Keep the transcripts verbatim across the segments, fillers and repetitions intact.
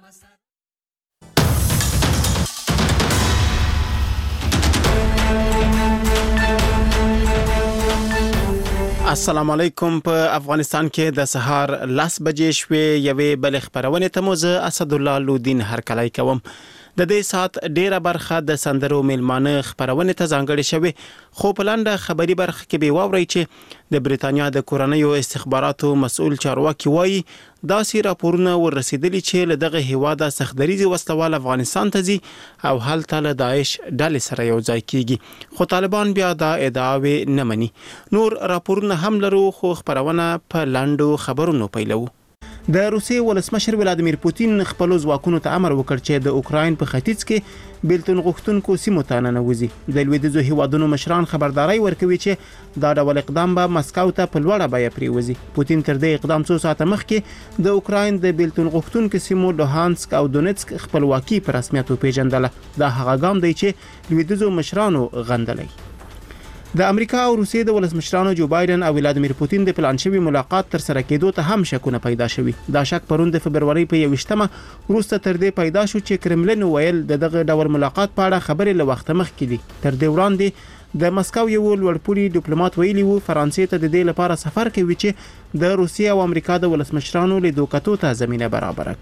السلام علیکم. په افغانستان کې د سهار لاس بجې شوې یوې بل خبرونه ته موزه اسد الله لودین هرکلی کوم. د دې سات ډیره برخه د سندرو میلمانه خبرونه ته ځانګړې شوې، خو په لاندې خبري برخه کې به واوري چې د بریتانیا د کورنیو استخباراتو مسؤل چارواکي وایي داسې راپورونه ورسېدلي چې له دغه هیواده سختدریزي وسلوال افغانستان ته ځي او هلته له داعش ډلې سره یو ځای کیږي، خو طالبان بیا دا ادعاوې نه مني. نور راپورونه هم لرو، خو خبرونه په لاندو خبرونو پیلو. د روسیې ولسمشر ولادیمیر پوتین خپل ځواکونو ته امر وکړ چې د اوکراین په ختیځ کې بیلتون غوښتونکو سیمو ته ننوځي. د لویدیځو هیوادونو مشران خبرداري ورکوي چې دا ډول اقدام به مسکو ته په لوړه بیه پریوزي. پوتین تر دې اقدام څو ساعته مخکې د اوکراین د بیلتون غوښتونکو سیمو لوهانسک او دونیتسک خپلواکي په رسمیت وپیژندله. دا هغه ګام دی چې لویدیځو مشرانو غندلی. د امریکا او روسیې د ولسمشرانو جو بایدن او ولادیمیر پوتین د پلان شوی ملاقات تر سره کېدو ته هم شکونه پیدا شوي. دا شک پرون د فبرवरी په یوشتمه وروسته تر دې پیدا شو چې کرملین ویل د دغه ډول ملاقات په اړه خبرې له وخت مخکې دي. تر دې وړاندې د مسکو یو لوړپوړي ډیپلوماټ ویلي وو فرانسې ته د دې لپاره سفر کوي چې د روسیې او امریکا د ولسمشرانو لیدو کتو ته زمينه برابر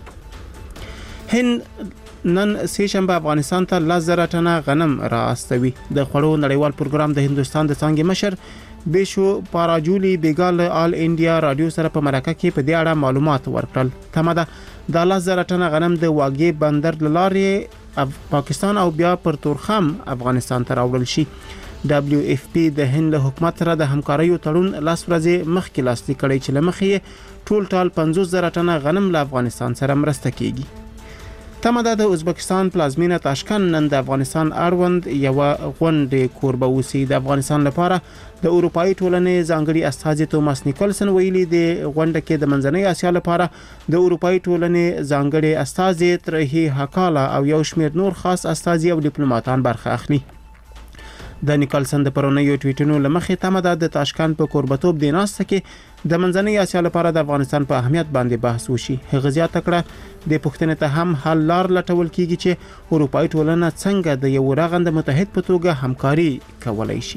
کړي. هند نن سه شنبه افغانستان ته لس زره ټنه غنم را استوي. د خوړو نړیوال پروګرام د هندستان د څنګه مشر بیشو پاراجولی بیګال آل انډیا رادیو سره په مرکه کې په دې اړه معلومات ورکړل. تمه ده د لس زره ټنه غنم د واګي بندر لارې پاکستان او بیا پر تورخم افغانستان ته راوړل شي. دبليو اف پی د هند حکومت سره د همکاریو تړون لاس ورځې مخکې لاسلیک کړی چې لمخې ټول ټال پنځوس زره ټنه غنم له افغانستان سره مرسته کیږي. تمه ده د ازبکستان پلازمینه تاشکند نن د افغانستان اړوند یو غونډه کوربه وسی. د افغانستان لپاره د اروپאי ټولنې ځانګړي استاذ توماس نیکلسن ویلي د غونډه کې د منځنۍ اسیا لپاره د اروپאי ټولنې ځانګړي استاذ ترهی حکاله او یو شمېر نور خاص استاذ او ډیپلوماټان برخه اخلي. د نیکلسن د پرونیو ټویټونو لمخې تمه ده د تاشکند په کوربتوب د ناسته کې د منځنۍ اسیا لپاره د افغانستان په اهمیت باندې بحث وشي. هغه زیاته کړه د پښتنې ته هم حل لار لټول کیږي چې اروپאי ټولنه څنګه د یو رغند متحد په توګه همکاري کولای شي.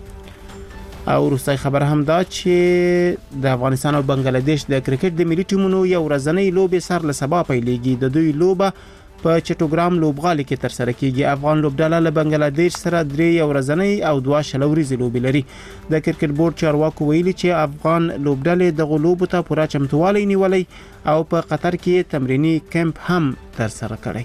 او وروستۍ خبر هم دا چې د افغانستان او بنگلاديش د کرکټ د ملي ټیمونو یو ورځنۍ لوبې سر له سبا پیلېږي. د دوی لوبه په چټوګرام لوبغالي کې تر سره کیږي. افغان لوبډله له بنگلاديش سره درې یو ورځنۍ او دوه شلوريزي لوبې لري. د کرکټ بورډ چارواکو ویلي چې افغان لوبډلې د غلوبو ته پوره چمتووالی نیولای او په قطر کې تمرینی کمپ هم تر سره کړی.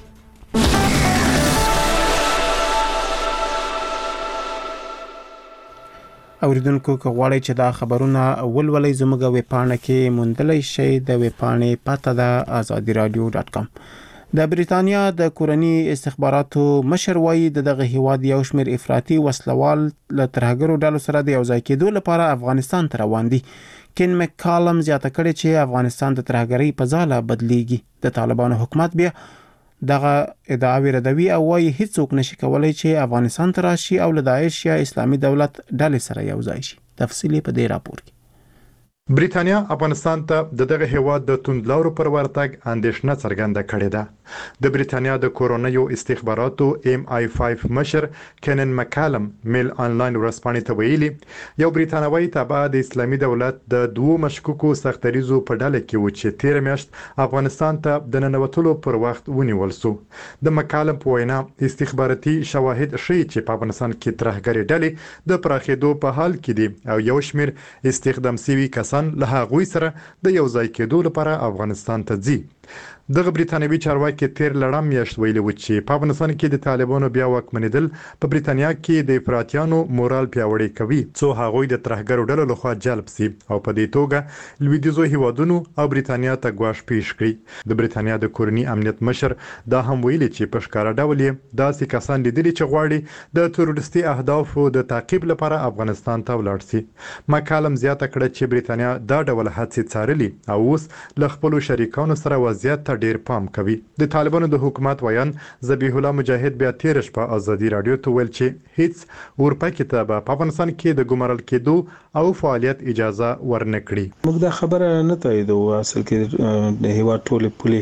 اوریدونکو که غواړئ چې دا خبرونه ولولئ زموږ ویب پاڼه کې موندلی شئ. د ویب پاڼې پته ده آزادي رادیو ډاټ کام. د بریتانیا د کورنی استخباراتو مشر وایي د دغه هیواد یو شمېر افراطي وسلوال له ترهګرو ډلو سره د یو ځای کېدو لپاره افغانستان ته روان دي. کین مکالم زیاته کړې چې افغانستان د ترهګرۍ په ځاله بدلیږي. د طالبانو حکومت بیا دغه ادعاوې ردوي او وایي هیڅوک نشي کولای چې افغانستان ته راشي او له داعش یا اسلامي دولت ډلې سره یو ځای شي. تفصیلی په دې راپور کې. بریتانیا افغانستان ته د دغه هیواد د توندلارو پر ورتګ اندېښنه څرګنده کړې ده. د بریتانیا د کورونیو استخباراتو ایم آی پنځه مشر کینن مکالم میل آنلاین ورسپانې ته ویلي یو بریتانوي تابع د اسلامي دولت د دوو مشکوکو سختدریزو په ډله کې و چې تیر میاشت افغانستان ته د ننوتلو پر وخت ونیول شو. د مکالم په وینا استخباراتي شواهد ښيي چې په افغانستان کې ترهګري ډلې د پراخېدو په حال کې دي او یو شمېر استخدام شوي کسان له هغوی سره د یو ځای کېدو لپاره افغانستان ته ځي. دغه بریتانوي چارواکي تیر لړم میاشت ویلي و چې په افغانستان کې د طالبانو بیا واکمنېدل په بریتانیا کې د افراطیانو مورال پیاوړی کوي څو هغوی د ترهګرو ډلو لخوا جلب شي او په دې توګه لویدیځو هیوادونو او بریتانیا ته ګواښ پیښ کړي. د بریتانیا د کورنی امنیت مشر دا هم ویلي چې په ښکاره ډول یې داسې کسان لیدلي چې غواړي د تروریستي اهدافو د تعقیب لپاره افغانستان ته ولاړ شي. مکالم زیاته کړه چې بریتانیا دا ډول هڅې څارلي او اوس له خپلو شریکانو سره وضعیت ته ډیر پام کوي. د طالبانو د حکومت ویان ذبیح الله مجاهد بیا تیر شپه آزادي رادیو ته ویل چې هیڅ اورپکې ته په افغانستان کې د ګمارل کېدو او فعالیت اجازه ورنکړي. موږ دا خبره نه تاییدو. اصل کې د هیواد ټولې پولې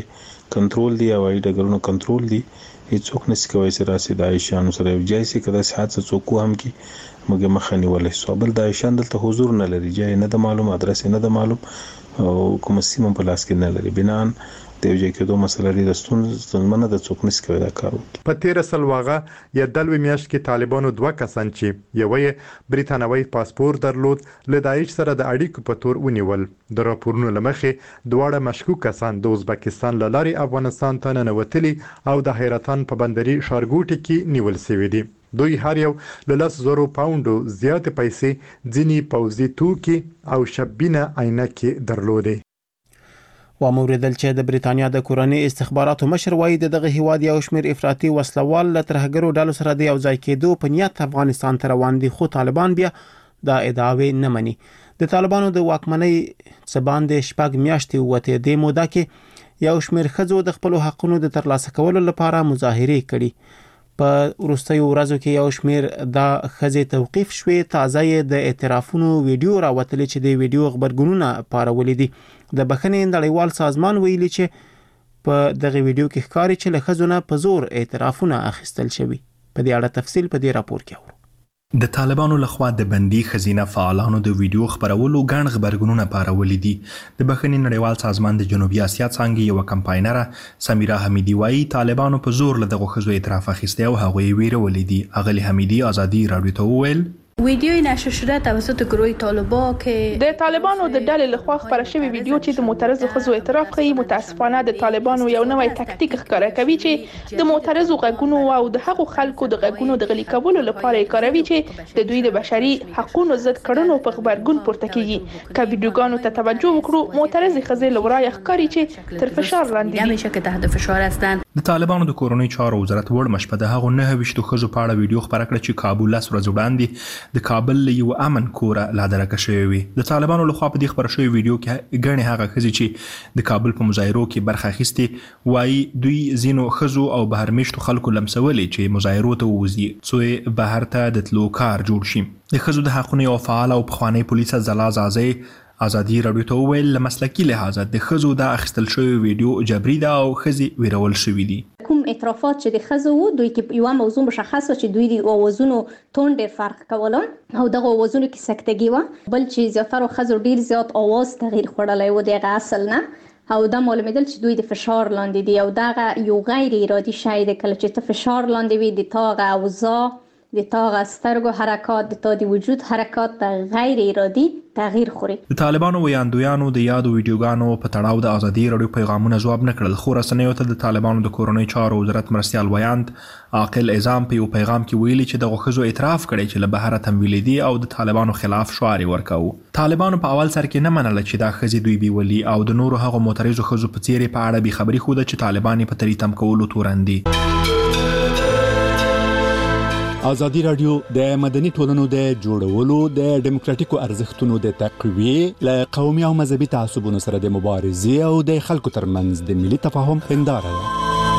کنټرول دی او هوایي ډګرونو کنټرول دی هیڅوک نشي کوي چې راسي د عایشانو سره یو ځای سي کدا حادثه څوک هم کی موږ مخه نیولې سو بل د عایشان دلته حضور نه لري ځای نه د معلوم ادرس نه د معلوم او کوم سیمه په لاس کې نه لري بنان د یو ځای کېدو مسله لري د ستونزمنه د څوک نشي کوي دا کار وکړي. په تیر سلواغه یا دلوي میاشت کې طالبانو دوه کسان چې یو یې بریتانوي پاسپورت درلود له داعش سره د اړیکو په تور ونیول. د راپورونو لمخې دواړه مشکوک کسان د ازبکستان له لارې افغانستان ته ننوتلي او د حیرتان په بندري ښارګوټي کې نیول شوي دي. دوی هر یو له لس زرو پاونډو زیاتې پیسې ځینی پوځي توکي او شبینه عینکې درلودې. وموردل چې د بریتانیا د کورنۍ استخباراتو مشر وایي دغه هیواد یو شمېر افراطي وسلوال له ترهګرو ډلو سره د یو ځای کېدو په نیت افغانستان ته روان دي خو طالبان بیا دا ادعاوې نه مني. د طالبانو د واکمنۍ څه باندې شپږ میاشتې ووتې د موده کې یو شمېر ښځو د خپلو حقونو د ترلاسه کولو لپاره مظاهرې کړي. په وروستیو ورځو کې یو شمېر د ښځې توقیف شوې. تازه یې د اعترافونو ویډیو راوتلې چې د ویډیو خبرګونونه پارولې دي. د بخښنې نړیوال سازمان ویلي چې په دغه ویډیو کې ښکاري چې له ښځو نه په زور اعترافونه اخیستل شوي. په دې اړه تفصیل په دې راپور کې اورو. د طالبانو لخوا د بندي خزینه فعالانو د ویډیو خبرولو ګڼ خبرګونونه پارولې دي. د بخښنې نړیوال سازمان د جنوبي اسیا څانګې یو کمپاینره سمیرا حمیدی وایي طالبانو په زور له دغه ښځو اعتراف اخیستی او هغوی ویرولې دي. اغلی حمیدی آزادی رادیو ته وویل ویدیوی نشر شده توسط گروه طالبا که د طالبانو د ډلې لخوا خبره شوی ویډیو چې د معترضو ښځو اعتراف کوي متاسفانه د طالبانو یو نوی تکتیک ښکاره کوي چې د معترضو غږونو او د هغو خلکو د غږونو د غلي کولو لپاره یې کاروي چې د دوی د بشري حقوقو ضد کړنو په خبرګون پورته کیږي. که ویډیوګانو ته توجه وکړو معترضې ښځې له ورایه ښکاري چې تر فشار لاندې میشه که تحت فشار هستند. د طالبانو د کورنۍ چارو وزارت وړ مشپه د هغو نه ویشتو ښځو په اړه ویډیو خبره کړه چې کابل لس ورځې وړاندې د کابل له یو امن کوره لا درکه شوی وي. د طالبانو لخوا په دې خبره شوی ویډیو کې ګڼې هغه ښځې چې د کابل په مظاهرو کې برخه اخیستې وایي دوی ځینو ښځو او بهرمېشتو خلکو لمسولې چې مظاهرو ته ووځي څو بهر ته د تلو کار جوړ شي. د ښځو د حقونو یو فعال او پخوانی پولیس ځلا زازی آزادی رادیو ته وویل له مسلکي لحاظه د ښځو د اخیستل شوی ویډیو جبري ده او ښځې ویرول شوي دي. کوم اعترافات چې د ښځو وو دوی کې یو موضوع مشخصه چې دوی د اوازونو تون ډېر فرق کوله او دغه اوازونو کې سکتګي و بل چې زیاتره ښځو ډېر زیات اواز تغییر خوړلی و دغه اصل نه او دا معلومېدل چې دوی د فشار لاندې دي او دغه یو غیر ارادي شی دی. کله چې ته فشار لاندې وي د تا اوضاع د تا سترګو حرکات د تا د وجود حرکات د غیر ارادي تغییر خوري. د طالبانو ویاندویانو د یادو ویډیوګانو په تړاو د آزادي رادیو پیغامونه ځواب نه کړل خو رسنیو ته د طالبانو د کورنۍ چارو وزارت مرستیال ویاند عاقل اعظام په یو پیغام کې ویلي چې دغه ښځو اعتراف کړی چې له بهره تمویلې دي او د طالبانو خلاف شعار ورکاوه. طالبانو په اول سر کې نه منله چې دا ښځې دوی بیولي او د نورو هغو معترضو ښځو په څیر په اړه بې خبري ښوده چې طالبان په تریتم کولو تورن دي. ازادي رادیو د مدني ټولنو د جوړولو د ډیموکراتیکو ارزښتونو د تقویې له قومي او مذهبي تعصبونو سره د مبارزې او د خلکو ترمنځ د ملي تفاهم هنداره ده.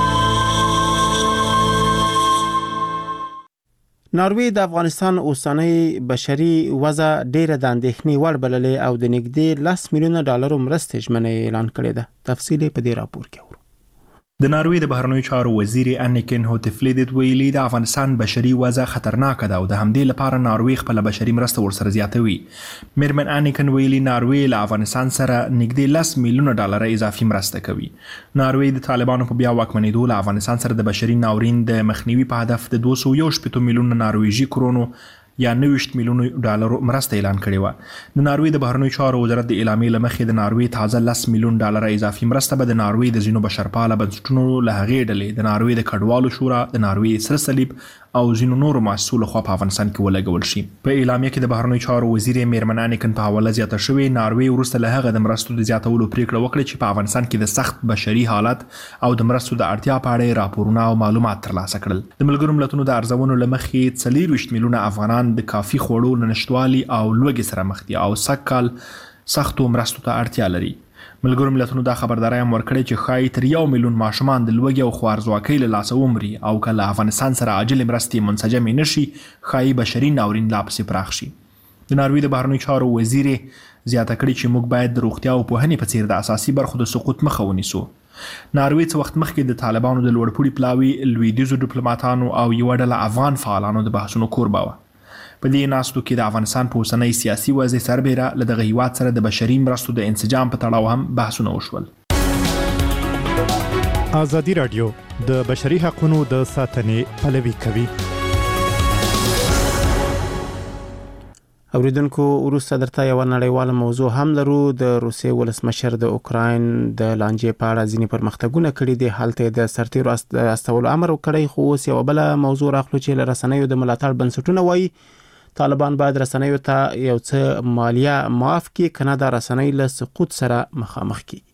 ناروی د افغانستان اوسنۍ بشري وضع ډیره د اندېښنې وړ بللې او د نږدې لس میلیونه ډالرو مرستې ژمنې اعلان کړې ده. تفصیل په دې راپور کې اورو. د ناروی د بهرنیو چارو وزیر انیکن هوتفلیدت ویلي د افغانستان بشري وضع خطرناکه ده او د همدې لپاره ناروی خپل بشري مرسته ورسره زیاتوي. میرمن انیکن ویلي ناروی له افغانستان سره نږدې لس میلیونه ډالر اضافي مرسته کوي. ناروی د طالبانو په بیا واکمنېدو له افغانستان سره د بشري ناورین د مخنیوي په هدف د دوه سوه یو شپېته میلیونه نارویجي کرونو یا نویشت میلیونو ډالرو مرسته اعلان کړې وه. د ناروی د بهرنیو چارو وزارت د اعلامیې له مخې د ناروی تازه لس میلیون ډالر اضافي مرسته به د ناروی د ځینو بشرپاله بنسټونو له هغې ډلې د ناروی د کډوالو شورا د ناروی سره صلیب او ځینو نورو مؤسسو لخوا په افغانستان کې ولګول شي. په اعلامیه کې د بهرنیو چارو وزیر میرمن انیکن په حواله زیاته شوې ناروی وروسته له هغه د مرستو د زیاتولو پریکړه وکړه چې په افغانستان کې د سخت بشري حالت او د مرستو د اړتیا په اړه راپورونه او معلومات ترلاسه کړل. د ملګرو ملتونو د ارزونو له مخې څلوېښت میلیونه افغانان د کافي خوړو له نشتوالي او لوږې سره مخ دي او سږ کال سختو مرستو ته اړتیا لري. ملګرو ملتونو دا خبرداری هم ورکړی چې ښایي تر یو میلیون ماشومان د لوږې او خوارځواکۍ له لاسه ومري او که له افغانستان سره عاجلې مرستې منسجمې نه شي ښایي بشري ناورین لا پسې پراخ شي. د ناروی د بهرنیو چارو وزیر زیاته کړې چې موږ باید د روغتیا او پوهنې په څیر د اساسي برخو د سقوط مخه ونیسو. ناروې څه وخت مخکې د طالبانو د لوړپوړي پلاوي لویدیځو ډیپلوماټانو او یوه ډله افغان فعالانو د بحثونو کوربه وه. په دې ناستو کې د افغانستان په اوسنۍ سیاسي وضع سربېره له دغه هیواد سره د بشري مرستو د انسجام په تړاو هم بحثونه وشول. ازادي راډیو د بشري حقوقو د ساتنې پلوي کوي. اوریدونکو وروسته درته یو نړیواله موضوع هم لرو. د روسیې ولسمشر د اوکراین د لانجې په اړه ځینې پرمختګونه کړي دي. هلته د سرتیرو استولو امر وکړی، خو اوس یو بل موضوع راخلو چې له رسنیو د ملاتړ بنسټونه وایي طالبان باید رسنیو ته یو څه مالیه معاف کړي، کنه دا رسنۍ له سقوط سره مخامخ کړي.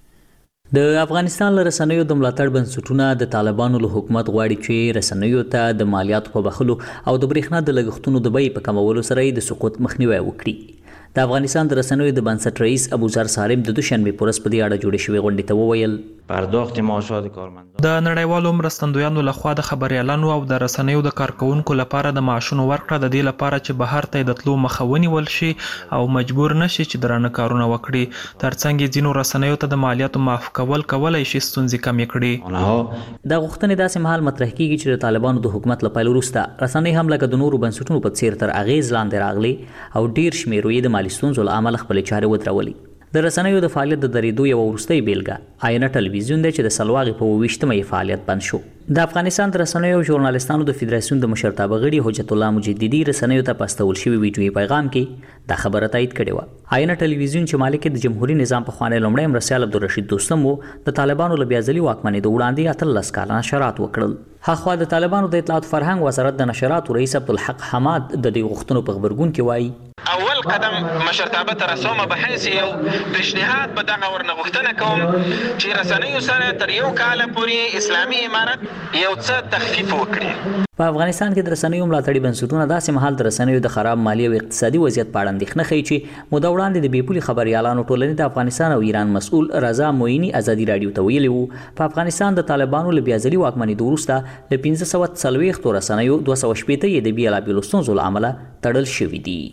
د افغانستان له رسنیو د ملاتړ بنسټونه د طالبانو له حکومت غواړي چې رسنیو ته د مالیاتو په بخښلو او د برېښنا د لګښتونو د بیې په کمولو سره د سقوط مخنیوی وکړي. د افغانستان د رسنیو د بنسټ رئیس ابوذر سالم د دوشنبې په ورځ په دې اړه جوړې شوې غونډې ته وویل پرداخت معاشات کارمندان د نړیوالو مرستندویانو لخوا د خبريالانو او د رسنیو د کارکونکو لپاره د معاشونو ورکړه د دې لپاره چې بهر ته د تلو مخه ونیول شي او مجبور نشي چې درانه کارونه وکړي. ترڅنګ ځینو رسنیو ته د مالیاتو معاف کول کولای شي ستونزې کمې کړي. دا غوښتنې داسې مهال مطرح کیږي چې د طالبانو د حکومت له پیل وروسته رسنۍ هم لکه د نورو بنسټونو په څیر تر اغیز لاندې راغلي او ډیر شمېر یې د مالي ستونزو له امله خپلې چارې ودرولې. د رسنیو د فعالیت د درېدو یو وروستۍ بیلګه آینه ټلویزیون دی چې د سلواغې په اوویشتمه یې فعالیت بند شو. د افغانستان د رسنیو او ژورنالستانو د فدراسیون د مشرتابه غړي حجت الله مجددي رسنیو ته په استول شوي ویډیویي پیغام کې دا خبره تایید کړې وه. آینه ټلویزیون چې مالک د جمهوریت نظام پخوانی لومړی مرستیال عبدالرشید دوستم و د طالبانو له بیا ځلي واکمنېدو وړاندې اتلس کاله نشرات وکړل. هاخوا د طالبانو د اطلاعات فرهنګ وزارت د نشراتو رئیس عبدالحق حماد د دې غوښتنو په خبرګون کې وایي اول قدم مشرتابه ته رسومه به حیث یو پیشنهاد به دغه ورنه غوښتنه کوم چې رسنیو سره تر یو کال پورې اسلامي امارت یو څه تخفیف وکړي. په افغانستان کې د رسنیو ملاتړي بنسټونه داسې مهال د رسنیو د خراب مالي او اقتصادي وضعیت په اړه اندېښنه ښیي چې موده وړاندې د بېپولي خبریالانو ټولنې د افغانستان او ایران مسؤل رضا مویني ازادي راډیو ته ویلي وو په افغانستان د طالبانو له بیا ځلي واکمنېدو وروسته له پنځه سوه څلوېښتو رسنیو دوه سوه شپېته یې د بېلابېلو ستونزو له امله تړل شوي دي.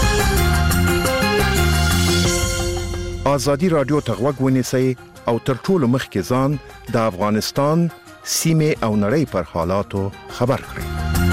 ازادي راډیو ته غوږ ونیسئ او تر ټولو مخکې ځان د افغانستان سیمې او نړۍ پر حالاتو خبر کړئ.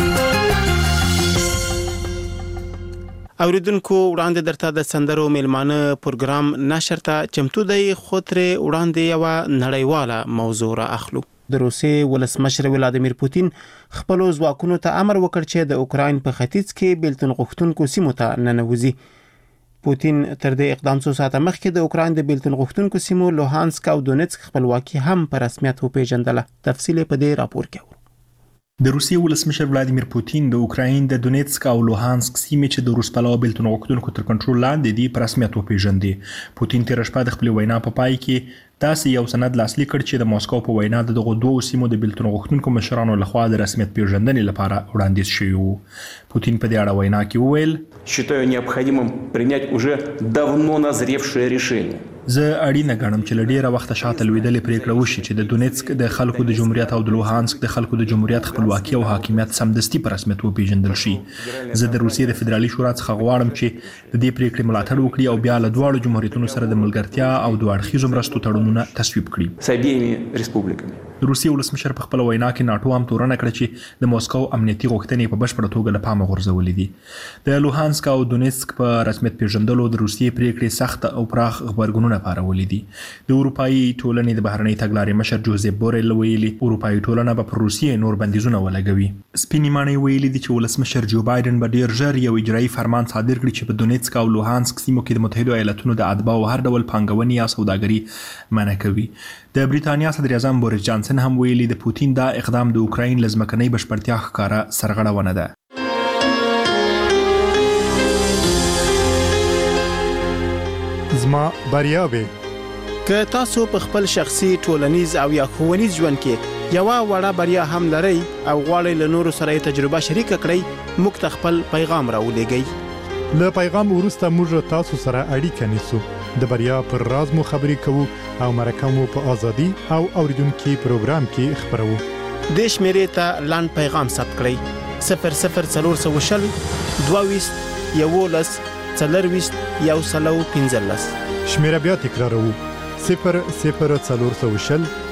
اوریدونکو وړاندې درته د سندرو میلمانه پروګرام نشر ته چمتو دی، خو ترې وړاندې یوه نړیواله موضوع را اخلو. د روسیې ولسمشر ولادیمیر پوتین خپلو ځواکونو ته امر وکړ چې د اوکراین په ختیځ کې بیلتون غوښتونکو سیمو ته ننوځي. پوتین تر دې اقدام څو ساعته مخکې د اوکراین د بیلتون غوښتونکو سیمو لوهانسک او دونیتسک خپلواکي هم په رسمیت وپیژندله. تفصیل په دې راپور کې. د روسیې ولسمشر ولادیمیر پوتین د اوکراین د دونیتسک او لوهانسک سیمې چې د روس پلوه بیلتون غوښتونکو تر کنټرول لاندې دي په رسمیت وپیژندې. پوتین تېره شپه د خپلې وینا په پای کې داسې یو سند لاسلیک کړ چې د موسکو په وینا د دغو دوو سیمو د بیلتون غوښتونکو مشرانو لخوا د رسمیت پیژندنې لپاره وړاندیز شوی و. پوتین په دې اړه وینا کې وویل считаю необходимым принять уже давно назревшее решение. زه اړینه ګڼم چې له ډېره وخته شاته لوېدلې پرېکړه وشي چې د دونیتسک د خلکو د جمهوریت او د لوهانسک د خلکو د جمهوریت خپلواکي او حاکمیت سمدستي په رسمیت وپیژندل شي. زه د روسیې د فدرالي شورا څخه غواړم چې د دې پرېکړې ملاتړ وکړي او بیا له دواړو جمهوریتونو سره د ملګرتیا او دوه اړخیزو مرستو تړونونه تصویب کړي. с обеими республиками. د روسیې ولسمشر په خپله وینا کې ناټو هم تورنه کړه چې د موسکو امنیتي غوښتنې په بشپړه توګه له پامه غورځولې دي. د لوهانسک او دونیتسک په رسمیت پیژندلو د روسیې پرېکړې سخت او پراخ غبرګونونه پارولي دي. د اروپایي ټولنې د بهرنۍ تګلارې مشر جوزیف بورل ویلي اروپایي ټولنه به پر روسیې نور بندیزونه ولګوي. سپینې ماڼۍ ویلي دي چې ولسمشر جو بایدن به ډېر ژر یو اجرایي فرمان صادر کړي چې په دونیتسک او لوهانسک سیمو کې د متحدو ایالتونو د اتباعو هر ډول پانګونې یا سوداګري منع کوي. د بریتانیا صدر اعظم بوریس جانسن هم ویلي د پوتین دا اقدام د اوکراین له ځمکنۍ بشپړتیا ښکاره سرغړونه ده. زما بریاوې که تاسو په خپل شخصي ټولنیز او یا ښوونیز ژوند کې یوه وړه بریا هم لرئ او غواړئ له نورو سره یې تجربه شریکه کړئ، موږ ته خپل پیغام راولېږئ. له پیغام وروسته موږ تاسو سره اړیکه نیسو، د بریا پر راز مو خبرې کوو او مرکه مو په ازادي او اوریدونکي پروګرام کې خبرو. دې شمیرې ته لاند پیغام ثبت کړئ: صفر صفر څلور سوه شل دوه ویشت یولس څلرویشت یو سل او پنځلس. شمیره بیا تکراروو: صفر صفر څلور سوه شل